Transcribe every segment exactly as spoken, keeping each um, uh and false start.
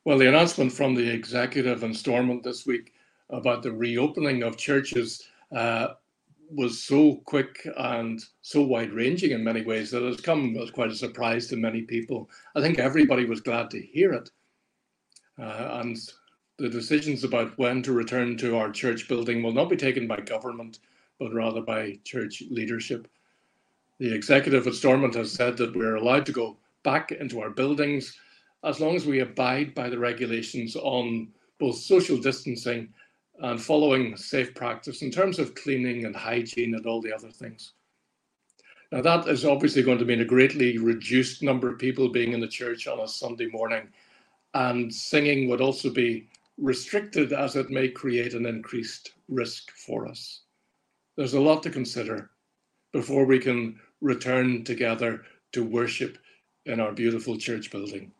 Well, the announcement from the executive in Stormont this week about the reopening of churches uh, was so quick and so wide-ranging in many ways that it's come as quite a surprise to many people. I think everybody was glad to hear it. Uh, and the decisions about when to return to our church building will not be taken by government, but rather by church leadership. The executive at Stormont has said that we're allowed to go back into our buildings as long as we abide by the regulations on both social distancing and following safe practice in terms of cleaning and hygiene and all the other things. Now, that is obviously going to mean a greatly reduced number of people being in the church on a Sunday morning, and singing would also be restricted as it may create an increased risk for us. There's a lot to consider before we can return together to worship in our beautiful church building.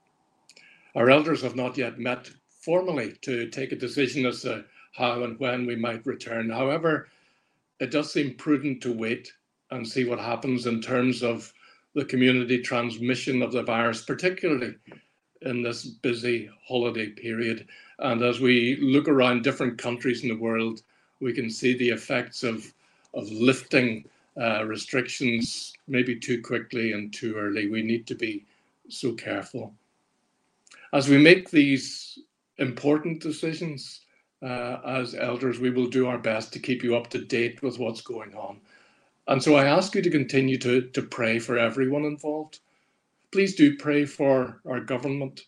Our elders have not yet met formally to take a decision as to how and when we might return. However, it does seem prudent to wait and see what happens in terms of the community transmission of the virus, particularly in this busy holiday period. And as we look around different countries in the world, we can see the effects of, of lifting uh, restrictions maybe too quickly and too early. We need to be so careful. As we make these important decisions uh, as elders, we will do our best to keep you up to date with what's going on. And so I ask you to continue to, to pray for everyone involved. Please do pray for our government,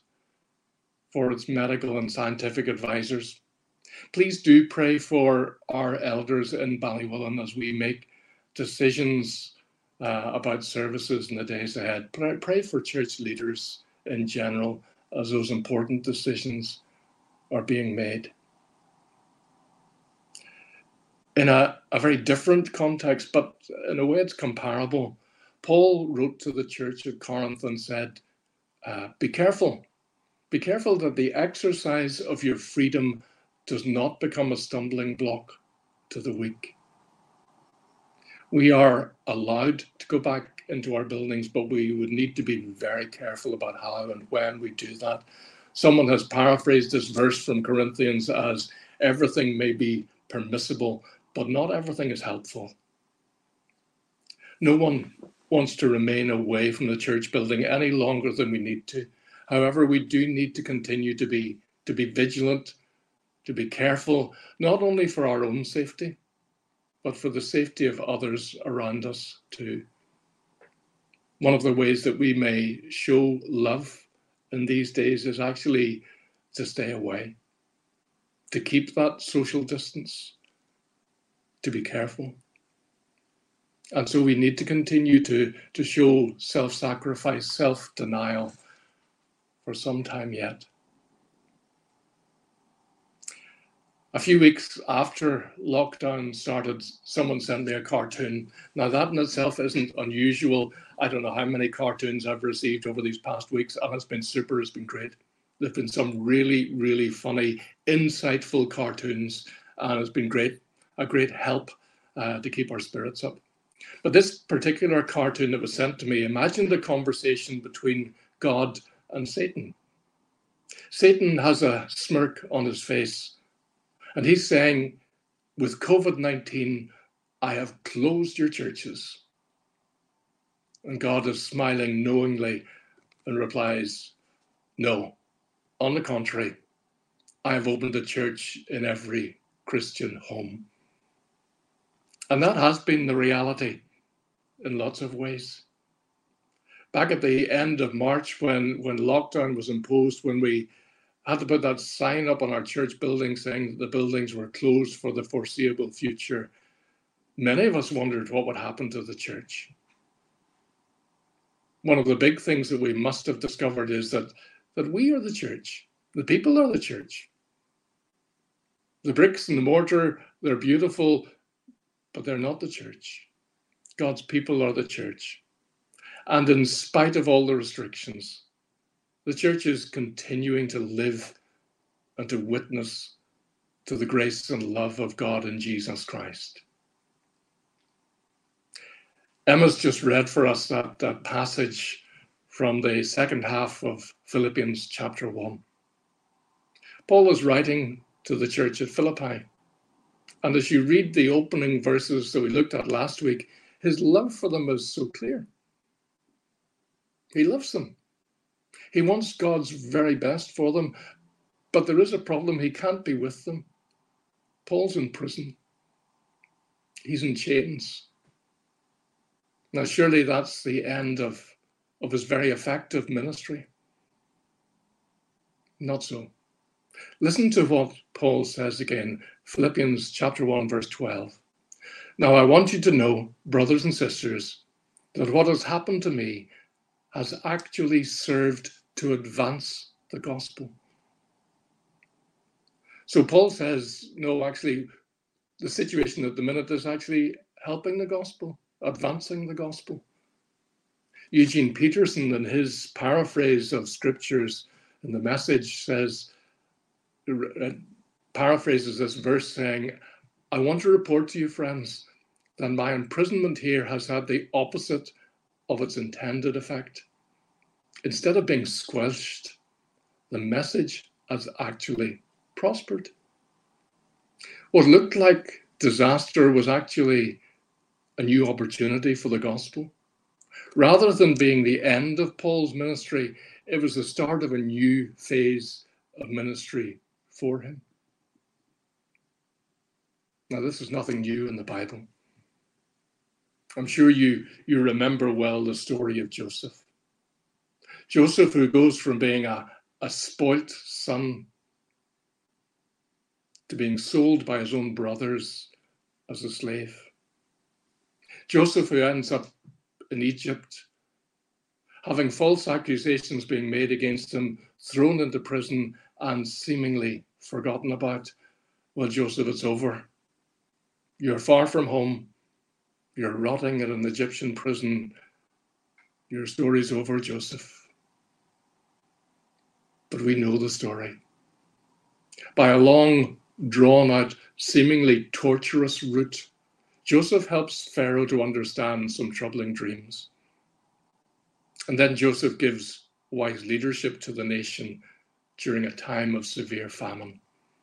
for its medical and scientific advisors. Please do pray for our elders in Ballywillan as we make decisions uh, about services in the days ahead. Pray, pray for church leaders in general as those important decisions are being made. In a, a very different context, but in a way it's comparable, Paul wrote to the church at Corinth and said, uh, be careful. Be careful that the exercise of your freedom does not become a stumbling block to the weak. We are allowed to go back into our buildings, but we would need to be very careful about how and when we do that. Someone has paraphrased this verse from Corinthians as everything may be permissible, but not everything is helpful. No one wants to remain away from the church building any longer than we need to. However, we do need to continue to be, to be vigilant, to be careful, not only for our own safety, but for the safety of others around us too. One of the ways that we may show love in these days is actually to stay away, to keep that social distance, to be careful. And so we need to continue to, to show self-sacrifice, self-denial for some time yet. A few weeks after lockdown started, someone sent me a cartoon. Now that in itself isn't unusual. I don't know how many cartoons I've received over these past weeks, and it's been super, it's been great. There've been some really, really funny, insightful cartoons, and it's been great, a great help uh, to keep our spirits up. But this particular cartoon that was sent to me, imagine the conversation between God and Satan. Satan has a smirk on his face, and he's saying, with COVID nineteen, I have closed your churches. And God is smiling knowingly and replies, no, on the contrary, I have opened a church in every Christian home. And that has been the reality in lots of ways. Back at the end of March, when, when lockdown was imposed, when we had to put that sign up on our church building saying that the buildings were closed for the foreseeable future, many of us wondered what would happen to the church. One of the big things that we must have discovered is that, that we are the church. The people are the church. The bricks and the mortar, they're beautiful, but they're not the church. God's people are the church. And in spite of all the restrictions, the church is continuing to live and to witness to the grace and love of God in Jesus Christ. Emma's just read for us that, that passage from the second half of Philippians chapter one. Paul is writing to the church at Philippi. And as you read the opening verses that we looked at last week, his love for them is so clear. He loves them. He wants God's very best for them, but there is a problem. He can't be with them. Paul's in prison. He's in chains. Now, surely that's the end of, of his very effective ministry. Not so. Listen to what Paul says again, Philippians chapter one, verse twelve. Now, I want you to know, brothers and sisters, that what has happened to me has actually served to advance the gospel. So Paul says, no, actually, the situation at the minute is actually helping the gospel, advancing the gospel. Eugene Peterson, in his paraphrase of scriptures in the Message, says, uh, paraphrases this verse saying, I want to report to you, friends, that my imprisonment here has had the opposite of its intended effect. Instead of being squelched, the message has actually prospered. What looked like disaster was actually a new opportunity for the gospel. Rather than being the end of Paul's ministry, it was the start of a new phase of ministry for him. Now, this is nothing new in the Bible. I'm sure you, you remember well the story of Joseph. Joseph, who goes from being a, a spoilt son to being sold by his own brothers as a slave. Joseph, who ends up in Egypt, having false accusations being made against him, thrown into prison and seemingly forgotten about. Well, Joseph, it's over. You're far from home. You're rotting in an Egyptian prison. Your story's over, Joseph. But we know the story. By a long, drawn-out, seemingly torturous route, Joseph helps Pharaoh to understand some troubling dreams. And then Joseph gives wise leadership to the nation during a time of severe famine.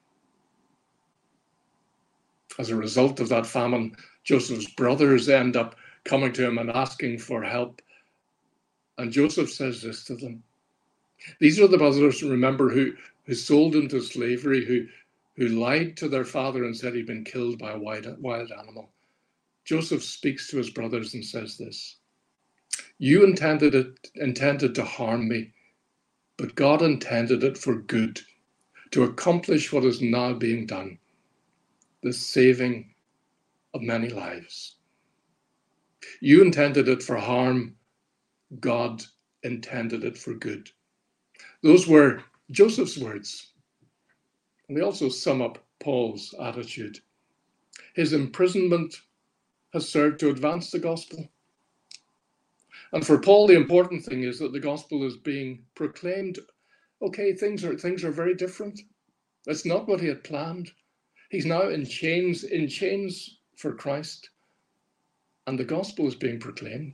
As a result of that famine, Joseph's brothers end up coming to him and asking for help. And Joseph says this to them. These are the brothers, remember, who, who sold him to slavery, who, who lied to their father and said he'd been killed by a wild, wild animal. Joseph speaks to his brothers and says this. You intended it, intended to harm me, but God intended it for good, to accomplish what is now being done, the saving of many lives. You intended it for harm, God intended it for good. Those were Joseph's words, and they also sum up Paul's attitude. His imprisonment has served to advance the gospel. And for Paul, the important thing is that the gospel is being proclaimed. Okay, things are things are very different. That's not what he had planned. He's now in chains, in chains for Christ, and the gospel is being proclaimed.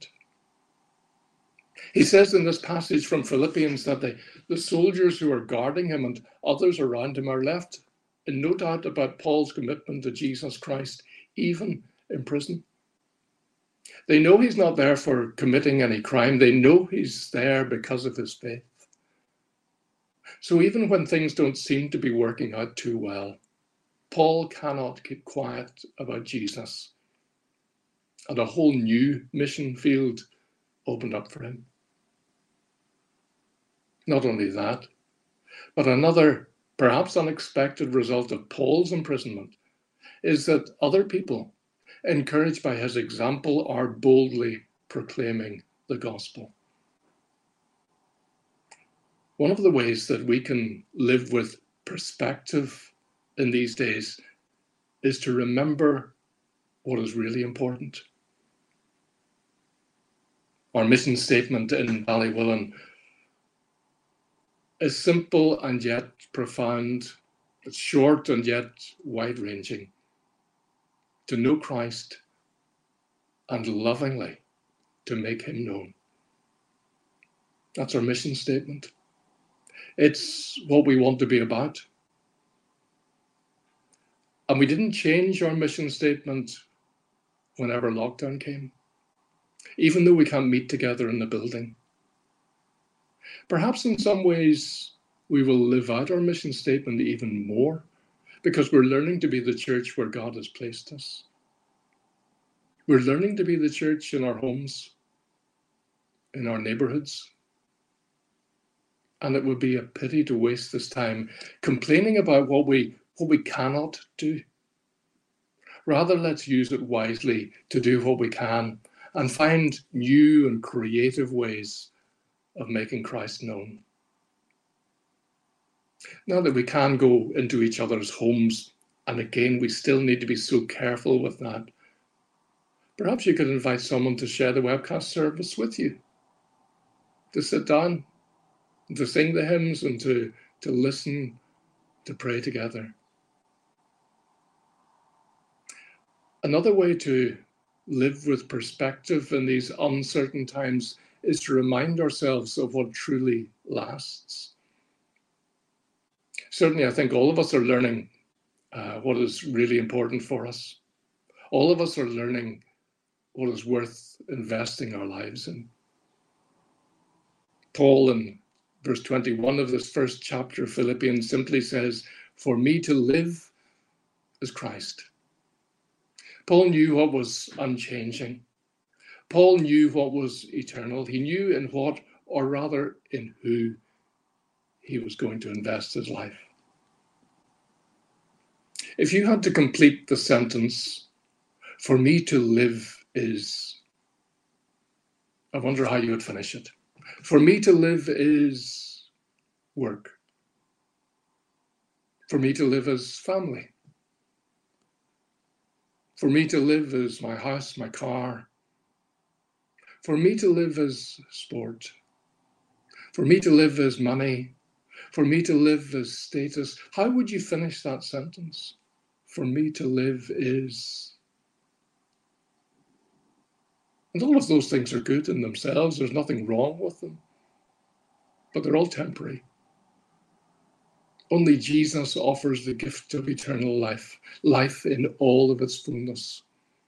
He says in this passage from Philippians that the, the soldiers who are guarding him and others around him are left in no doubt about Paul's commitment to Jesus Christ, even in prison. They know he's not there for committing any crime. They know he's there because of his faith. So even when things don't seem to be working out too well, Paul cannot keep quiet about Jesus. And a whole new mission field opened up for him. Not only that, but another perhaps unexpected result of Paul's imprisonment is that other people, encouraged by his example, are boldly proclaiming the gospel. One of the ways that we can live with perspective in these days is to remember what is really important. Our mission statement in Ballywillan is simple and yet profound. It's short and yet wide-ranging. To know Christ and lovingly to make him known. That's our mission statement. It's what we want to be about. And we didn't change our mission statement whenever lockdown came, even though we can't meet together in the building. Perhaps in some ways we will live out our mission statement even more because we're learning to be the church where God has placed us. We're learning to be the church in our homes, in our neighborhoods. And it would be a pity to waste this time complaining about what we, what we cannot do. Rather, let's use it wisely to do what we can and find new and creative ways of making Christ known. Now that we can go into each other's homes, and again, we still need to be so careful with that, perhaps you could invite someone to share the webcast service with you, to sit down, to sing the hymns, and to, to listen, to pray together. Another way to live with perspective in these uncertain times is to remind ourselves of what truly lasts. Certainly, I think all of us are learning uh, what is really important for us. All of us are learning what is worth investing our lives in. Paul, in verse twenty-one of this first chapter of Philippians, simply says, "For me to live is Christ." Paul knew what was unchanging. Paul knew what was eternal. He knew in what, or rather in who, he was going to invest his life. If you had to complete the sentence, "For me to live is," I wonder how you would finish it. For me to live is work. For me to live is family. For me to live is my house, my car. For me to live is sport. For me to live is money. For me to live is status. How would you finish that sentence? For me to live is... And all of those things are good in themselves. There's nothing wrong with them. But they're all temporary. Only Jesus offers the gift of eternal life, life in all of its fullness.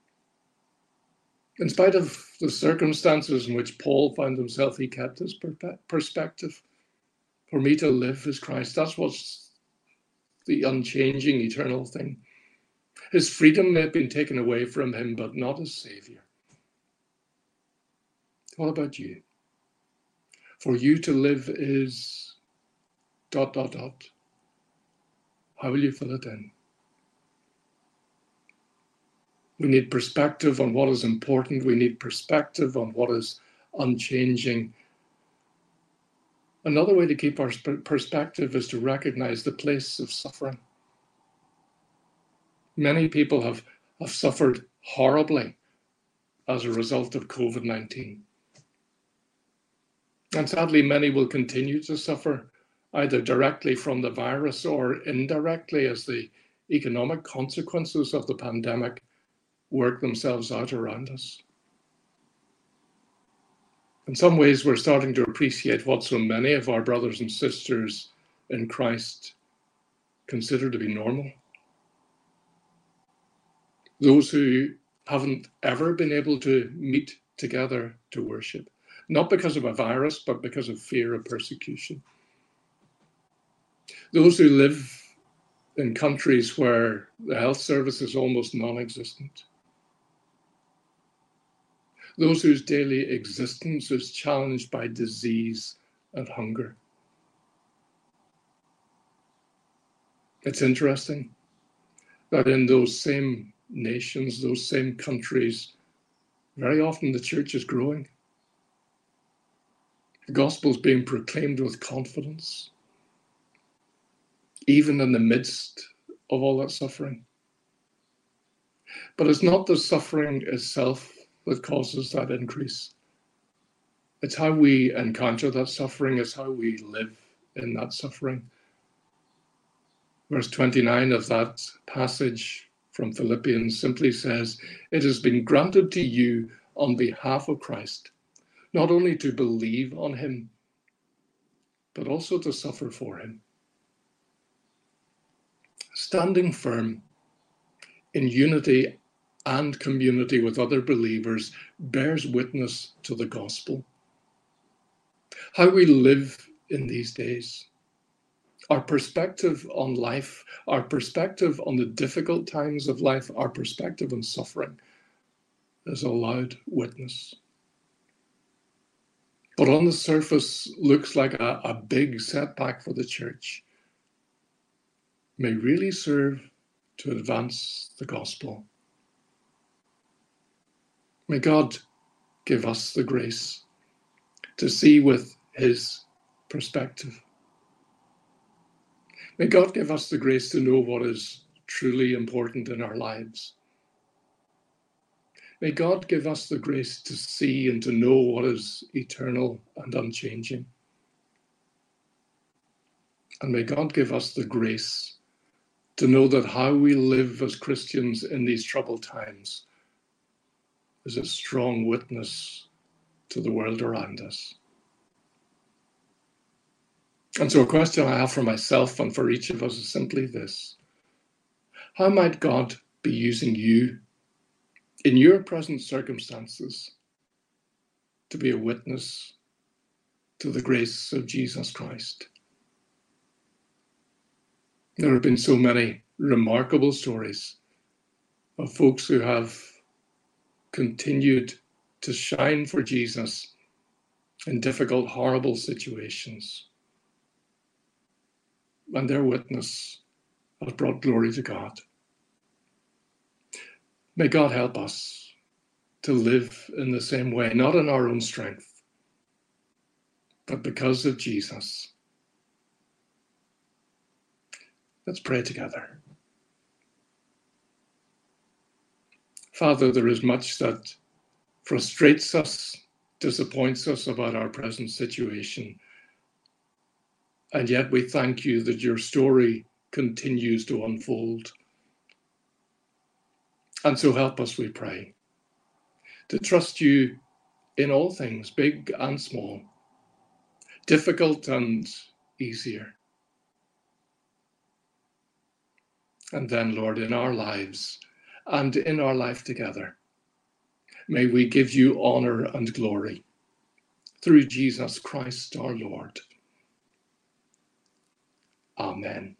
In spite of the circumstances in which Paul found himself, he kept his perspective. For me to live is Christ. That's what's the unchanging, eternal thing. His freedom may have been taken away from him, but not his Savior. What about you? For you to live is dot, dot, dot. How will you fill it in? We need perspective on what is important. We need perspective on what is unchanging. Another way to keep our perspective is to recognize the place of suffering. Many people have, have suffered horribly as a result of COVID nineteen. And sadly, many will continue to suffer, either directly from the virus or indirectly as the economic consequences of the pandemic work themselves out around us. In some ways, we're starting to appreciate what so many of our brothers and sisters in Christ consider to be normal. Those who haven't ever been able to meet together to worship, not because of a virus, but because of fear of persecution. Those who live in countries where the health service is almost non-existent. Those whose daily existence is challenged by disease and hunger. It's interesting that in those same nations, those same countries, very often the church is growing. The gospel is being proclaimed with confidence, even in the midst of all that suffering. But it's not the suffering itself that causes that increase. It's how we encounter that suffering, it's how we live in that suffering. Verse twenty-nine of that passage from Philippians simply says, "It has been granted to you on behalf of Christ, not only to believe on him, but also to suffer for him." Standing firm in unity and community with other believers, bears witness to the gospel. How we live in these days, our perspective on life, our perspective on the difficult times of life, our perspective on suffering is a loud witness. But on the surface looks like a, a big setback for the church, may really serve to advance the gospel. May God give us the grace to see with his perspective. May God give us the grace to know what is truly important in our lives. May God give us the grace to see and to know what is eternal and unchanging. And may God give us the grace to know that how we live as Christians in these troubled times is a strong witness to the world around us. And so a question I have for myself and for each of us is simply this: how might God be using you in your present circumstances to be a witness to the grace of Jesus Christ? There have been so many remarkable stories of folks who have continued to shine for Jesus in difficult, horrible situations. And their witness has brought glory to God. May God help us to live in the same way, not in our own strength, but because of Jesus. Let's pray together. Father, there is much that frustrates us, disappoints us about our present situation. And yet we thank you that your story continues to unfold. And so help us, we pray, to trust you in all things, big and small, difficult and easier. And then, Lord, in our lives and in our life together, may we give you honor and glory through Jesus Christ our Lord. Amen.